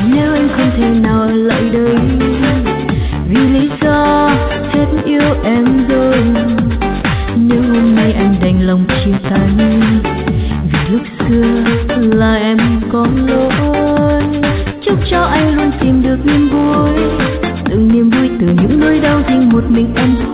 nếu anh không thể nào ở lại đây, vì lý do hết yêu em rồi. Nếu hôm nay anh đành lòng chia tay, vì lúc xưa là em có lỗi. Chúc cho anh luôn tìm được niềm vui, từng niềm vui từ những nỗi đau riêng một mình em